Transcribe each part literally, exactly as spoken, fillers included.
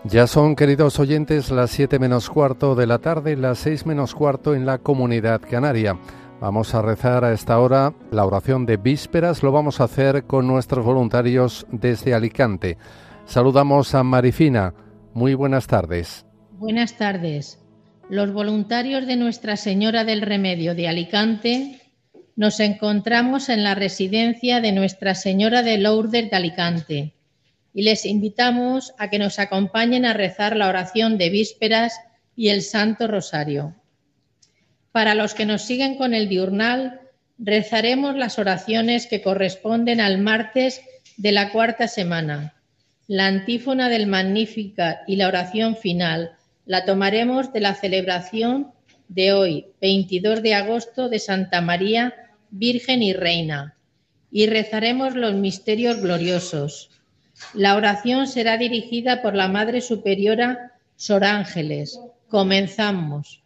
Ya son, queridos oyentes, las siete menos cuarto de la tarde, las seis menos cuarto en la Comunidad Canaria. Vamos a rezar a esta hora la oración de vísperas. Lo vamos a hacer con nuestros voluntarios desde Alicante. Saludamos a Marifina. Muy buenas tardes. Buenas tardes. Los voluntarios de Nuestra Señora del Remedio de Alicante nos encontramos en la residencia de Nuestra Señora de Lourdes de Alicante y les invitamos a que nos acompañen a rezar la oración de vísperas y el Santo Rosario. Para los que nos siguen con el diurnal, rezaremos las oraciones que corresponden al martes de la cuarta semana. La antífona del Magníficat y la oración final la tomaremos de la celebración de hoy, veintidós de agosto, de Santa María, Virgen y Reina, y rezaremos los misterios gloriosos. La oración será dirigida por la Madre Superiora Sor Ángeles. Comenzamos.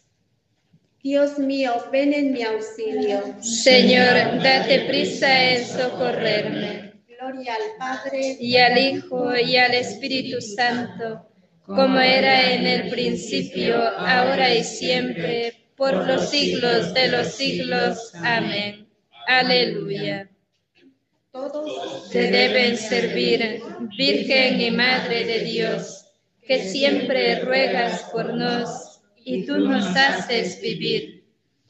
Dios mío, ven en mi auxilio. Señor, date prisa en socorrerme. Gloria al Padre, y al Hijo, y al Espíritu Santo, como era en el principio, ahora y siempre, por los siglos de los siglos. Amén. Aleluya. Todos te deben servir, Virgen y Madre de Dios, que siempre ruegas por nos y tú nos haces vivir.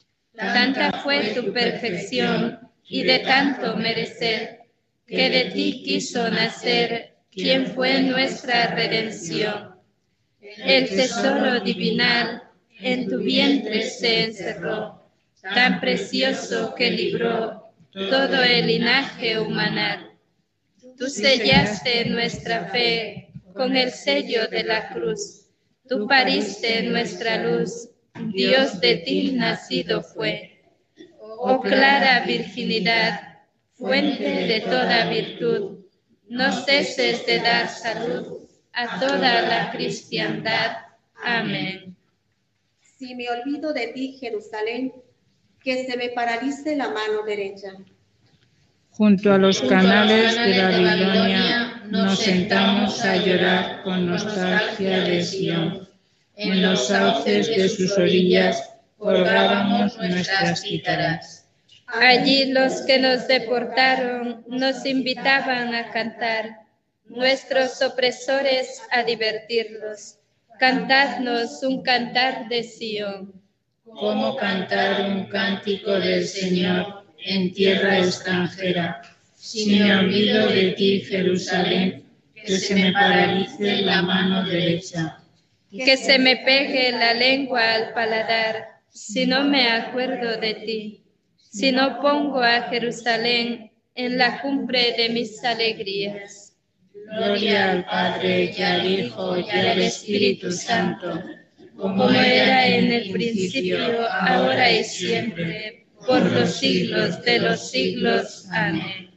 Tanta fue tu perfección y de tanto merecer, que de ti quiso nacer quien fue nuestra redención. El tesoro divinal en tu vientre se encerró, tan precioso que libró todo el linaje humanal. Tú sellaste nuestra fe con el sello de la cruz. Tú pariste nuestra luz, Dios de ti nacido fue. Oh clara virginidad, fuente de toda virtud, no ceses de dar salud a toda la cristiandad. Amén. Si me olvido de ti, Jerusalén, que se me paralice la mano derecha. Junto a los canales de Babilonia nos sentamos a llorar con nostalgia de Sion. En los sauces de sus orillas colgábamos nuestras cítaras. Allí los que nos deportaron nos invitaban a cantar, nuestros opresores a divertirlos. Cantadnos un cantar de Sion. ¿Cómo cantar un cántico del Señor en tierra extranjera? Si me olvido de ti, Jerusalén, que se me paralice la mano derecha. Que se me pegue la lengua al paladar, si no me acuerdo de ti. Si no pongo a Jerusalén en la cumbre de mis alegrías. Gloria al Padre, y al Hijo, y al Espíritu Santo, como era en el principio, ahora y siempre, por los siglos de los siglos. Amén.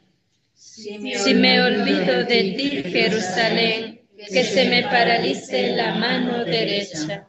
Si me olvido de ti, Jerusalén, que se me paralice la mano derecha.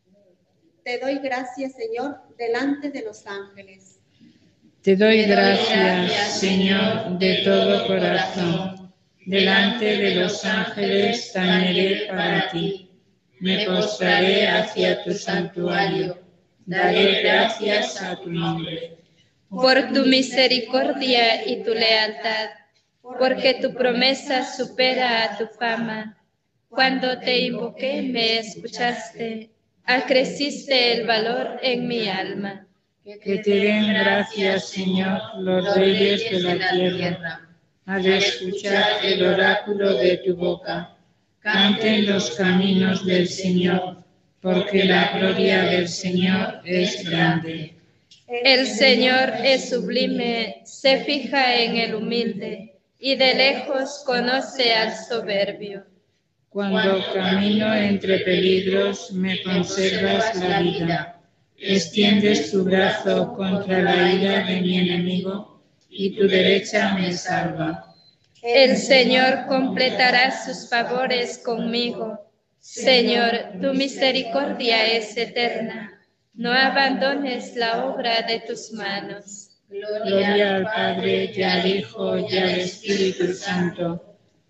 Te doy gracias, Señor, delante de los ángeles. Te doy gracias, Señor, de todo corazón. Delante de los ángeles tañeré para ti. Me postraré hacia tu santuario. Daré gracias a tu nombre. Por tu misericordia y tu lealtad, porque tu promesa supera a tu fama. Cuando te invoqué me escuchaste, acreciste el valor en mi alma. Que te den gracias, Señor, los reyes de la tierra, al escuchar el oráculo de tu boca. Canten los caminos del Señor, porque la gloria del Señor es grande. El Señor es sublime, se fija en el humilde, y de lejos conoce al soberbio. Cuando camino entre peligros, me conservas la vida. Extiendes tu brazo contra la ira de mi enemigo, y tu derecha me salva. El Señor completará sus favores conmigo. Señor, tu misericordia es eterna. No abandones la obra de tus manos. Gloria al Padre, y al Hijo, y al Espíritu Santo,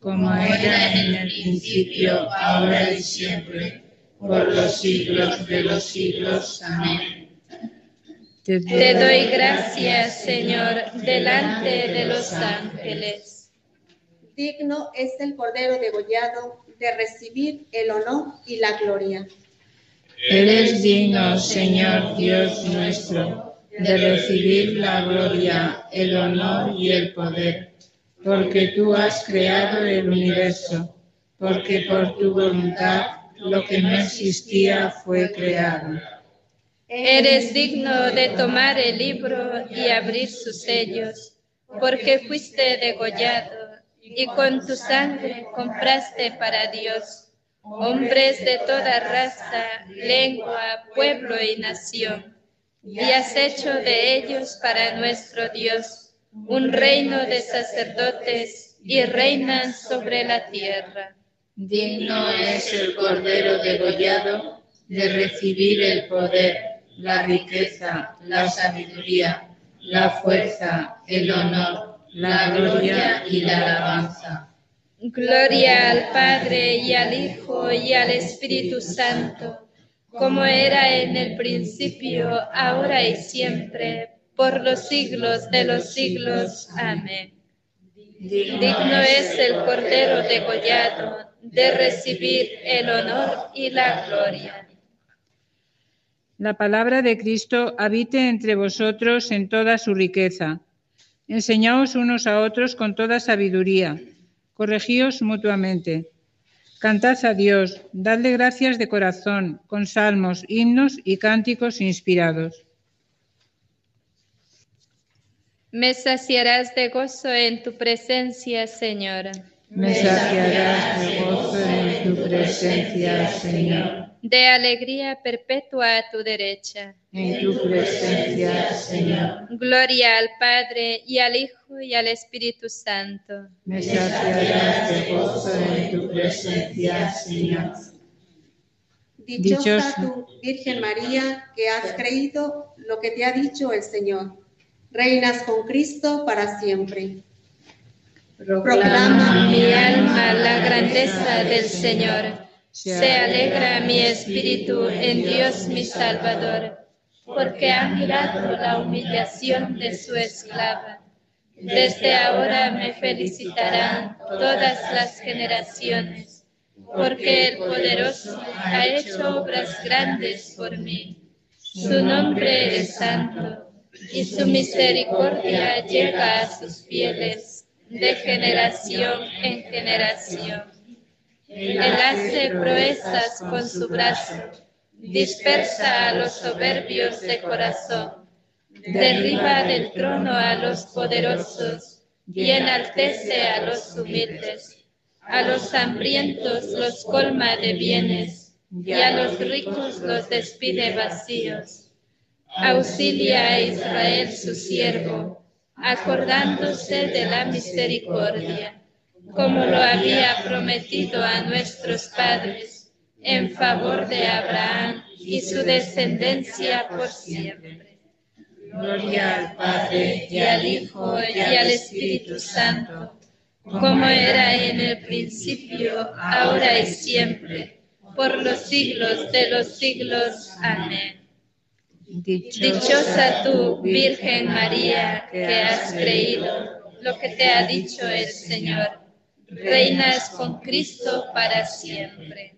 como era en el principio, ahora y siempre, por los siglos de los siglos. Amén. Te doy gracias, Señor, delante de los ángeles. Digno es el Cordero degollado de recibir el honor y la gloria. Eres digno, Señor Dios nuestro, de recibir la gloria, el honor y el poder, porque tú has creado el universo, porque por tu voluntad lo que no existía fue creado. Eres digno de tomar el libro y abrir sus sellos, porque fuiste degollado y con tu sangre compraste para Dios hombres de toda raza, lengua, pueblo y nación, y has hecho de ellos para nuestro Dios un reino de sacerdotes y reinan sobre la tierra. Digno es el Cordero degollado de recibir el poder, la riqueza, la sabiduría, la fuerza, el honor, la gloria y la alabanza. Gloria al Padre y al Hijo y al Espíritu Santo, como era en el principio, ahora y siempre, por los siglos de los siglos. Amén. Digno es el Cordero degollado de recibir el honor y la gloria. La palabra de Cristo habite entre vosotros en toda su riqueza. Enseñaos unos a otros con toda sabiduría. Corregíos mutuamente. Cantad a Dios, dadle gracias de corazón, con salmos, himnos y cánticos inspirados. Me saciarás de gozo en tu presencia, Señor. Me saciarás de gozo en tu presencia, Señor. De alegría perpetua a tu derecha. En tu presencia, Señor. Gloria al Padre, y al Hijo, y al Espíritu Santo. Me saciarás de gozo en tu presencia, Señor. Dichosa tú, Virgen María, que has creído lo que te ha dicho el Señor. Reinas con Cristo para siempre. Proclama mi alma la grandeza del Señor. Se alegra mi espíritu en Dios mi Salvador, porque ha mirado la humillación de su esclava. Desde ahora me felicitarán todas las generaciones, porque el Poderoso ha hecho obras grandes por mí. Su nombre es santo, y su misericordia llega a sus fieles, de generación en generación. Él hace proezas con su brazo, dispersa a los soberbios de corazón, derriba del trono a los poderosos y enaltece a los humildes. A los hambrientos los colma de bienes y a los ricos los despide vacíos. Auxilia a Israel su siervo, acordándose de la misericordia, como lo había prometido a nuestros padres, en favor de Abraham y su descendencia por siempre. Gloria al Padre, Y al Hijo, y al Espíritu Santo, como era en el principio, ahora y siempre, por los siglos de los siglos. Amén. Dichosa tú, Virgen María, que has creído lo que te ha dicho el Señor. Reinas con Cristo para siempre.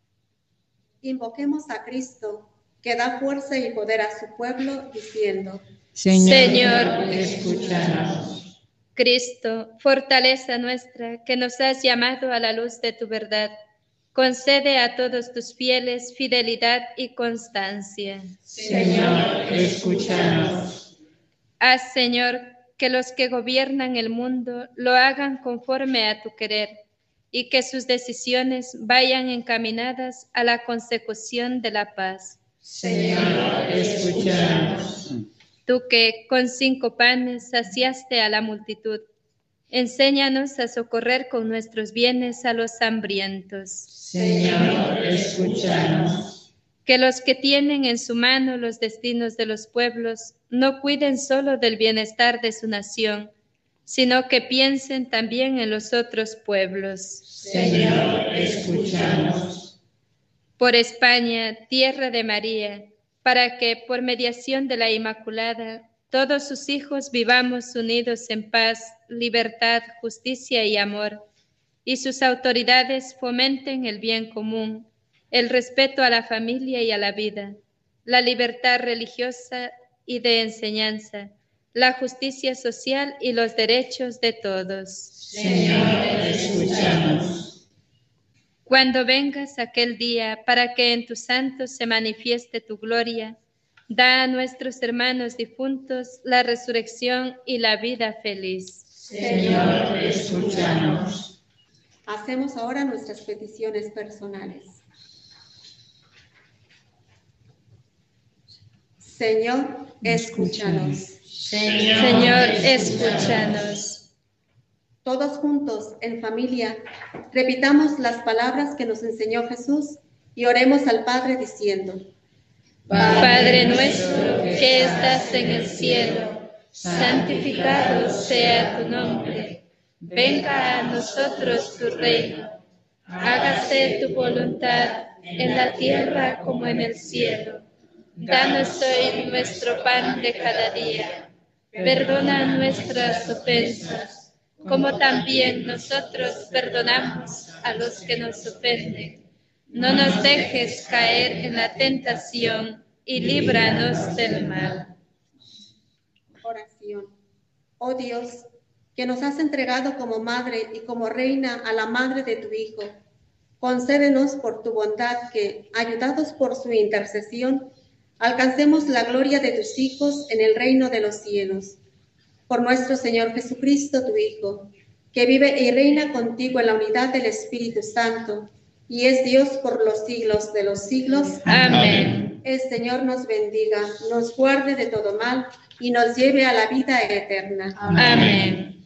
Invoquemos a Cristo, que da fuerza y poder a su pueblo, diciendo: Señor, Señor, escúchanos. Cristo, fortaleza nuestra, que nos has llamado a la luz de tu verdad, concede a todos tus fieles fidelidad y constancia. Señor, escúchanos. Haz, Señor, que los que gobiernan el mundo lo hagan conforme a tu querer y que sus decisiones vayan encaminadas a la consecución de la paz. Señor, escúchanos. Tú que con cinco panes saciaste a la multitud, enséñanos a socorrer con nuestros bienes a los hambrientos. Señor, escúchanos. Que los que tienen en su mano los destinos de los pueblos no cuiden solo del bienestar de su nación, sino que piensen también en los otros pueblos. Señor, escúchanos. Por España, tierra de María, para que, por mediación de la Inmaculada, todos sus hijos vivamos unidos en paz, libertad, justicia y amor, y sus autoridades fomenten el bien común, el respeto a la familia y a la vida, la libertad religiosa y de enseñanza, la justicia social y los derechos de todos. Señor, escúchanos. Cuando vengas aquel día para que en tus santos se manifieste tu gloria, da a nuestros hermanos difuntos la resurrección y la vida feliz. Señor, escúchanos. Hacemos ahora nuestras peticiones personales. Señor, escúchanos. Señor, Señor, escúchanos. Todos juntos, en familia, repitamos las palabras que nos enseñó Jesús y oremos al Padre diciendo: Padre nuestro que estás en el cielo, santificado sea tu nombre. Venga a nosotros tu reino. Hágase tu voluntad en la tierra como en el cielo. Danos hoy nuestro pan de cada día. Perdona nuestras ofensas, como también nosotros perdonamos a los que nos ofenden. No nos dejes caer en la tentación y líbranos del mal. Oración. Oh Dios, que nos has entregado como madre y como reina a la madre de tu Hijo, concédenos por tu bondad que, ayudados por su intercesión, alcancemos la gloria de tus hijos en el reino de los cielos. Por nuestro Señor Jesucristo, tu Hijo, que vive y reina contigo en la unidad del Espíritu Santo, y es Dios por los siglos de los siglos. Amén. El Señor nos bendiga, nos guarde de todo mal y nos lleve a la vida eterna. Amén.